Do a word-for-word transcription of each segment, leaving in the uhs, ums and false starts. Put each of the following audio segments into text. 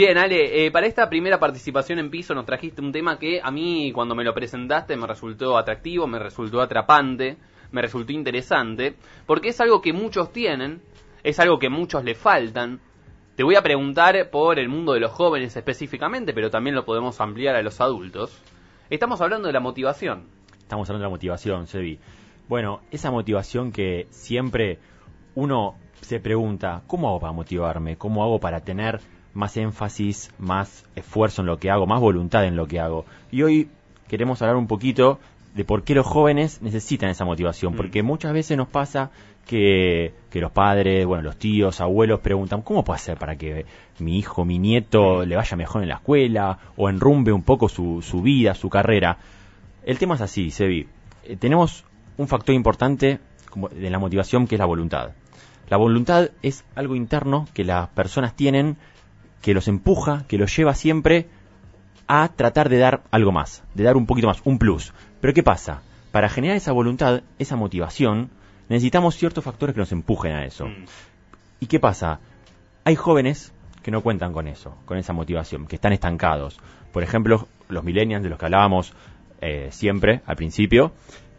Bien, Ale, eh, para esta primera participación en Piso nos trajiste un tema que a mí cuando me lo presentaste me resultó atractivo, me resultó atrapante, me resultó interesante, porque es algo que muchos tienen, es algo que muchos le faltan. Te voy a preguntar por el mundo de los jóvenes específicamente, pero también lo podemos ampliar a los adultos. Estamos hablando de la motivación. Estamos hablando de la motivación, Sebi. Bueno, esa motivación que siempre uno se pregunta, ¿cómo hago para motivarme? ¿Cómo hago para tener más énfasis, más esfuerzo en lo que hago, más voluntad en lo que hago? Y hoy queremos hablar un poquito de por qué los jóvenes necesitan esa motivación, porque muchas veces nos pasa que, que los padres, bueno, los tíos, abuelos preguntan, ¿cómo puedo hacer para que mi hijo, mi nieto le vaya mejor en la escuela o enrumbe un poco su, su vida, su carrera? El tema es así, Sebi. Eh, tenemos un factor importante de la motivación que es la voluntad. La voluntad es algo interno que las personas tienen, que los empuja, que los lleva siempre a tratar de dar algo más, de dar un poquito más, un plus. Pero ¿qué pasa? Para generar esa voluntad, esa motivación, necesitamos ciertos factores que nos empujen a eso. Mm. ¿Y qué pasa? Hay jóvenes que no cuentan con eso, con esa motivación, que están estancados. Por ejemplo, los millennials de los que hablábamos eh, siempre, al principio,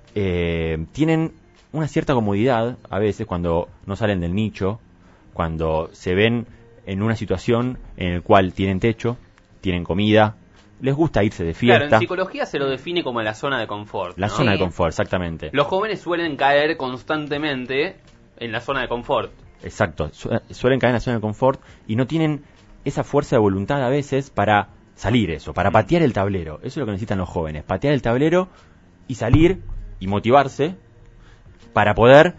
eh, tienen una cierta comodidad a veces cuando no salen del nicho, cuando se ven en una situación en la cual tienen techo, tienen comida, les gusta irse de fiesta. Claro, en psicología se lo define como la zona de confort, La ¿no? zona de confort, exactamente. Los jóvenes suelen caer constantemente en la zona de confort. Exacto, Su- suelen caer en la zona de confort y no tienen esa fuerza de voluntad a veces para salir eso, para patear el tablero. Eso es lo que necesitan los jóvenes, patear el tablero y salir y motivarse para poder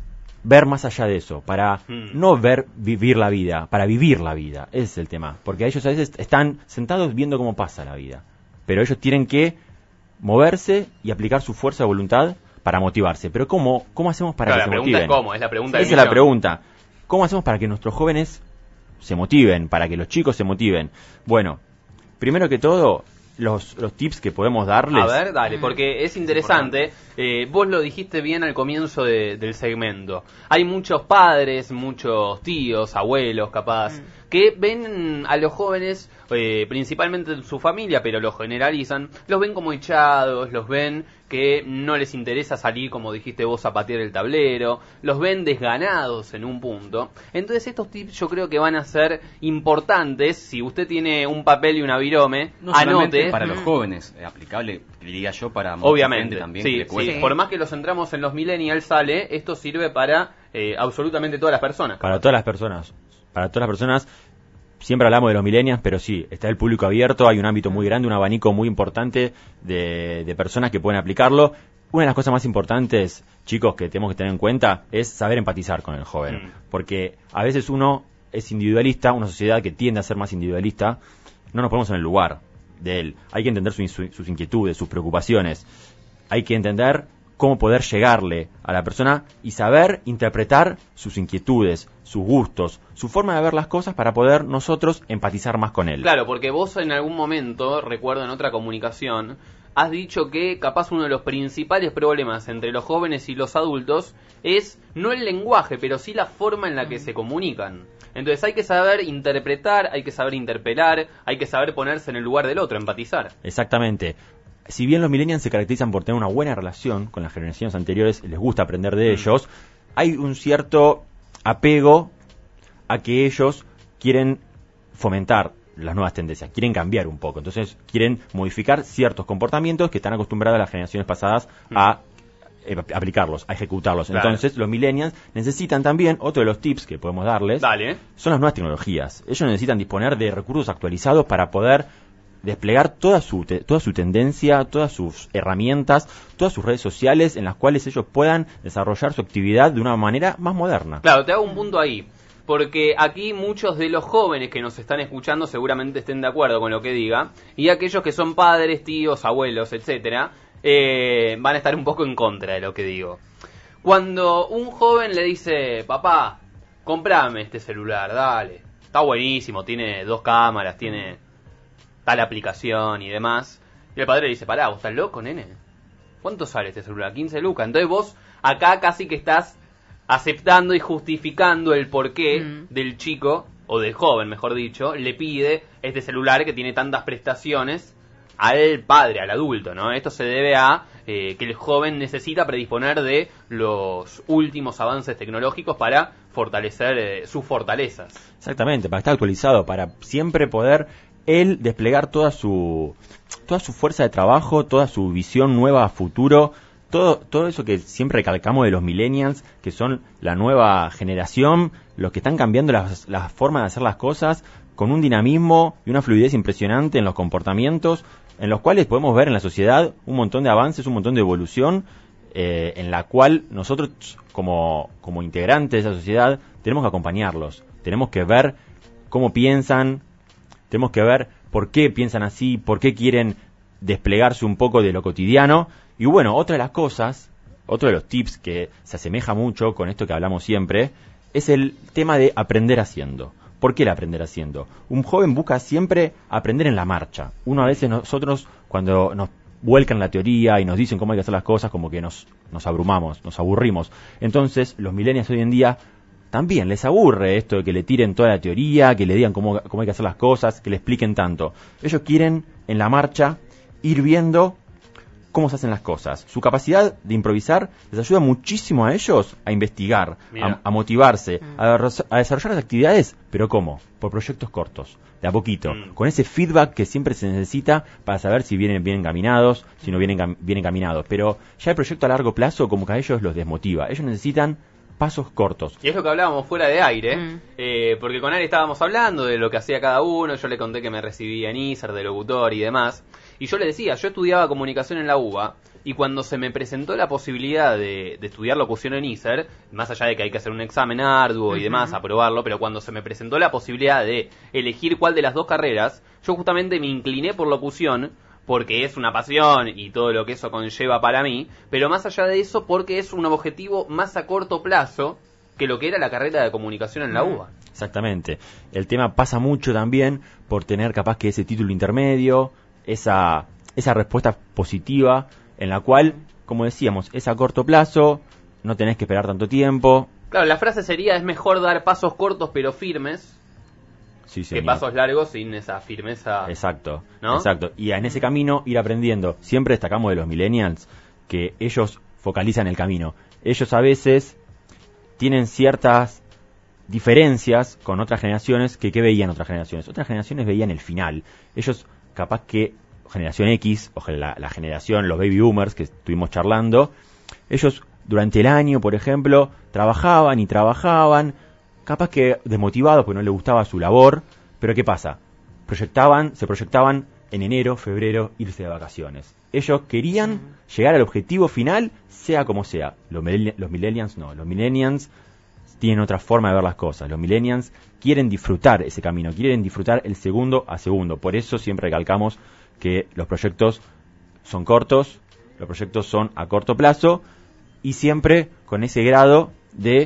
ver más allá de eso, para mm. no ver vivir la vida, para vivir la vida. Ese es el tema, porque ellos a veces están sentados viendo cómo pasa la vida, pero ellos tienen que moverse y aplicar su fuerza de voluntad para motivarse. Pero ¿cómo, cómo hacemos para claro, que se motiven? La pregunta motiven? es cómo, es la pregunta Esa es la pregunta. ¿Cómo hacemos para que nuestros jóvenes se motiven, para que los chicos se motiven? Bueno, primero que todo, los, los tips que podemos darles. A ver, dale, porque es interesante. Eh, vos lo dijiste bien al comienzo de, del segmento. Hay muchos padres, muchos tíos, abuelos, capaz, mm. que ven a los jóvenes, eh, principalmente en su familia, pero los generalizan, los ven como echados, los ven que no les interesa salir, como dijiste vos, a patear el tablero, los ven desganados en un punto. Entonces estos tips yo creo que van a ser importantes. Si usted tiene un papel y una virome, no anote. Para los jóvenes, eh, aplicable, diría yo, para mucha obviamente gente también. Sí, que le cuelga. sí. Por más que lo centramos en los millennials, sale, esto sirve para eh, absolutamente todas las personas. Para todas las personas. Para todas las personas. Siempre hablamos de los millennials, pero sí, está el público abierto, hay un ámbito muy grande, un abanico muy importante de, de personas que pueden aplicarlo. Una de las cosas más importantes, chicos, que tenemos que tener en cuenta es saber empatizar con el joven. Mm. Porque a veces uno es individualista, una sociedad que tiende a ser más individualista, no nos ponemos en el lugar de él. Hay que entender su, su, sus inquietudes, sus preocupaciones. Hay que entender cómo poder llegarle a la persona y saber interpretar sus inquietudes, sus gustos, su forma de ver las cosas para poder nosotros empatizar más con él. Claro, porque vos en algún momento, recuerdo en otra comunicación, has dicho que capaz uno de los principales problemas entre los jóvenes y los adultos es no el lenguaje, pero sí la forma en la que se comunican. Entonces hay que saber interpretar, hay que saber interpelar, hay que saber ponerse en el lugar del otro, empatizar. Exactamente. Si bien los millennials se caracterizan por tener una buena relación con las generaciones anteriores, les gusta aprender de mm. ellos, hay un cierto apego a que ellos quieren fomentar las nuevas tendencias, quieren cambiar un poco, entonces quieren modificar ciertos comportamientos que están acostumbradas las generaciones pasadas mm. a eh, aplicarlos, a ejecutarlos. Claro. Entonces los millennials necesitan también, otro de los tips que podemos darles, Dale. son las nuevas tecnologías. Ellos necesitan disponer de recursos actualizados para poder desplegar toda su te- toda su tendencia, todas sus herramientas, todas sus redes sociales en las cuales ellos puedan desarrollar su actividad de una manera más moderna. Claro, te hago un punto ahí, porque aquí muchos de los jóvenes que nos están escuchando seguramente estén de acuerdo con lo que diga, y aquellos que son padres, tíos, abuelos, etcétera, eh, van a estar un poco en contra de lo que digo. Cuando un joven le dice, papá, comprame este celular, dale, está buenísimo, tiene dos cámaras, tiene tal aplicación y demás, y el padre le dice, pará, ¿vos estás loco, nene? ¿Cuánto sale este celular? quince lucas. Entonces vos acá casi que estás aceptando y justificando el porqué mm. del chico o del joven, mejor dicho, le pide este celular que tiene tantas prestaciones al padre, al adulto, ¿no? Esto se debe a eh, que el joven necesita predisponer de los últimos avances tecnológicos para fortalecer eh, sus fortalezas. Exactamente, para estar actualizado, para siempre poder él desplegar toda su toda su fuerza de trabajo, toda su visión nueva a futuro, todo todo eso que siempre recalcamos de los millennials, que son la nueva generación, los que están cambiando las, las formas de hacer las cosas con un dinamismo y una fluidez impresionante en los comportamientos, en los cuales podemos ver en la sociedad un montón de avances, un montón de evolución, eh, en la cual nosotros como, como integrantes de esa sociedad tenemos que acompañarlos, tenemos que ver cómo piensan, tenemos que ver por qué piensan así, por qué quieren desplegarse un poco de lo cotidiano. Y bueno, otra de las cosas, otro de los tips que se asemeja mucho con esto que hablamos siempre, es el tema de aprender haciendo. ¿Por qué el aprender haciendo? Un joven busca siempre aprender en la marcha. Uno a veces nosotros, cuando nos vuelcan la teoría y nos dicen cómo hay que hacer las cosas, como que nos, nos abrumamos, nos aburrimos. Entonces, los millennials hoy en día también les aburre esto de que le tiren toda la teoría, que le digan cómo, cómo hay que hacer las cosas, que le expliquen tanto. Ellos quieren, en la marcha, ir viendo cómo se hacen las cosas. Su capacidad de improvisar les ayuda muchísimo a ellos a investigar, a, a motivarse, mm. a, a desarrollar las actividades, pero ¿cómo? Por proyectos cortos, de a poquito, mm. con ese feedback que siempre se necesita para saber si vienen bien encaminados, si no vienen bien encaminados. Pero ya el proyecto a largo plazo como que a ellos los desmotiva. Ellos necesitan pasos cortos. Y es lo que hablábamos fuera de aire, mm. eh, porque con Ari estábamos hablando de lo que hacía cada uno, yo le conté que me recibía en I S E R, de locutor y demás, y yo le decía, yo estudiaba comunicación en la U B A, y cuando se me presentó la posibilidad de, de estudiar locución en I S E R, más allá de que hay que hacer un examen arduo uh-huh. y demás, aprobarlo, pero cuando se me presentó la posibilidad de elegir cuál de las dos carreras, yo justamente me incliné por locución, porque es una pasión y todo lo que eso conlleva para mí, pero más allá de eso porque es un objetivo más a corto plazo que lo que era la carrera de comunicación en la U B A. Exactamente. El tema pasa mucho también por tener capaz que ese título intermedio, esa, esa respuesta positiva en la cual, como decíamos, es a corto plazo, no tenés que esperar tanto tiempo. Claro, la frase sería, es mejor dar pasos cortos pero firmes, sí, que pasos largos sin esa firmeza. Exacto, ¿no? Exacto. Y en ese camino ir aprendiendo. Siempre destacamos de los millennials que ellos focalizan el camino. Ellos a veces tienen ciertas diferencias con otras generaciones que ¿qué veían otras generaciones? Otras generaciones veían el final. Ellos capaz que generación X, o la, la generación, los baby boomers que estuvimos charlando, ellos durante el año, por ejemplo, trabajaban y trabajaban, capaz que desmotivados porque no les gustaba su labor, pero ¿qué pasa? Proyectaban, se proyectaban en enero, febrero, irse de vacaciones. Ellos querían uh-huh. llegar al objetivo final, sea como sea. Los, los millennials no, los millennials tienen otra forma de ver las cosas. Los millennials quieren disfrutar ese camino, quieren disfrutar el segundo a segundo. Por eso siempre recalcamos que los proyectos son cortos, los proyectos son a corto plazo y siempre con ese grado de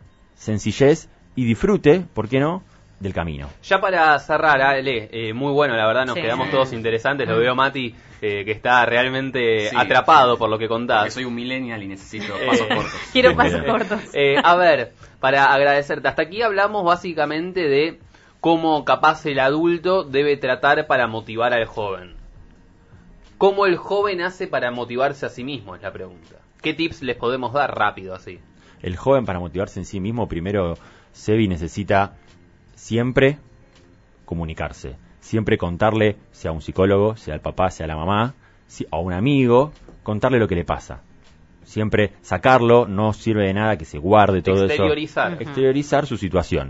sencillez y disfrute, ¿por qué no?, del camino. Ya para cerrar, Ale, eh, muy bueno, la verdad, nos sí. quedamos todos interesantes. Lo veo Mati, eh, que está realmente sí, atrapado sí. por lo que contás. Porque soy un millennial y necesito pasos cortos. Quiero pasos cortos. Eh, a ver, para agradecerte, hasta aquí hablamos básicamente de cómo capaz el adulto debe tratar para motivar al joven. ¿Cómo el joven hace para motivarse a sí mismo? Es la pregunta. ¿Qué tips les podemos dar rápido así? El joven para motivarse en sí mismo, primero, Sebi necesita siempre comunicarse. Siempre contarle, sea un psicólogo, sea el papá, sea la mamá, a un amigo, contarle lo que le pasa. Siempre sacarlo, no sirve de nada que se guarde todo Exteriorizar. eso. Exteriorizar su situación.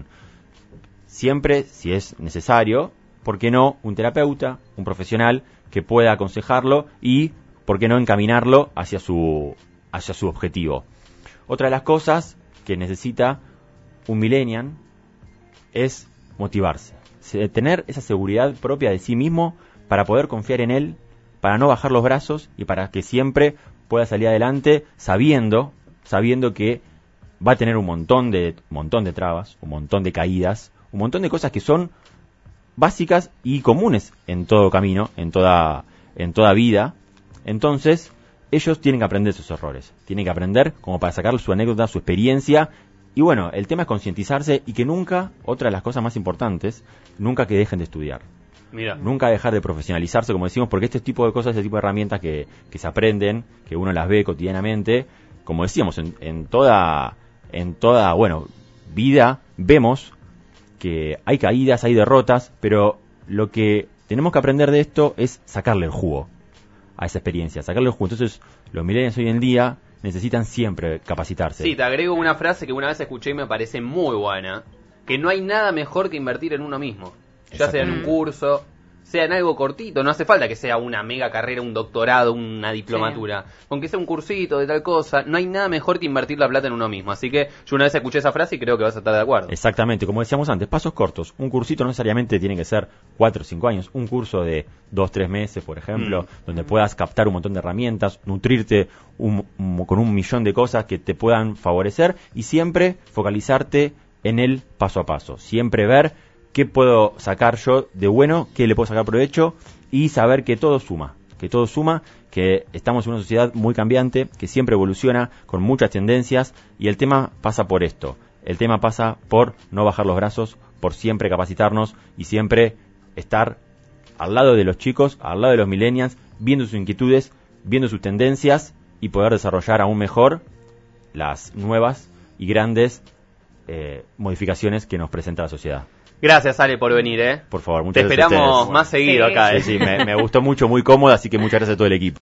Siempre, si es necesario, ¿por qué no un terapeuta, un profesional que pueda aconsejarlo y, ¿por qué no encaminarlo hacia su, hacia su objetivo? Otra de las cosas que necesita un millennial es motivarse, tener esa seguridad propia de sí mismo para poder confiar en él, para no bajar los brazos y para que siempre pueda salir adelante sabiendo, sabiendo que va a tener un montón de, montón de trabas, un montón de caídas, un montón de cosas que son básicas y comunes en todo camino, en toda, en toda vida. Entonces, ellos tienen que aprender sus errores, tienen que aprender como para sacar su anécdota, su experiencia y bueno, el tema es concientizarse y que nunca, otra de las cosas más importantes, nunca que dejen de estudiar. Mira. Nunca dejar de profesionalizarse, como decimos, porque este tipo de cosas, este tipo de herramientas que, que se aprenden, que uno las ve cotidianamente, como decíamos, en, en toda, en toda, bueno, vida, vemos que hay caídas, hay derrotas, pero lo que tenemos que aprender de esto es sacarle el jugo a esa experiencia, sacarle el jugo. Entonces, los millennials hoy en día necesitan siempre capacitarse. Sí, te agrego una frase que una vez escuché y me parece muy buena, que no hay nada mejor que invertir en uno mismo. Ya sea en un curso, sea en algo cortito, no hace falta que sea una mega carrera, un doctorado, una diplomatura. Sí. Aunque sea un cursito de tal cosa, no hay nada mejor que invertir la plata en uno mismo. Así que yo una vez escuché esa frase y creo que vas a estar de acuerdo. Exactamente, como decíamos antes, pasos cortos. Un cursito no necesariamente tiene que ser cuatro o cinco años. Un curso de dos o tres meses, por ejemplo, mm. donde puedas captar un montón de herramientas, nutrirte un, un, con un millón de cosas que te puedan favorecer y siempre focalizarte en el paso a paso. Siempre ver qué puedo sacar yo de bueno, qué le puedo sacar provecho y saber que todo suma, que todo suma, que estamos en una sociedad muy cambiante, que siempre evoluciona con muchas tendencias y el tema pasa por esto, el tema pasa por no bajar los brazos, por siempre capacitarnos y siempre estar al lado de los chicos, al lado de los millennials, viendo sus inquietudes, viendo sus tendencias y poder desarrollar aún mejor las nuevas y grandes eh, modificaciones que nos presenta la sociedad. Gracias, Ale, por venir, ¿eh? Por favor, muchas Te gracias. Te esperamos más seguido sí. acá, ¿eh? Sí, sí, me, me gustó mucho, muy cómodo, así que muchas gracias a todo el equipo.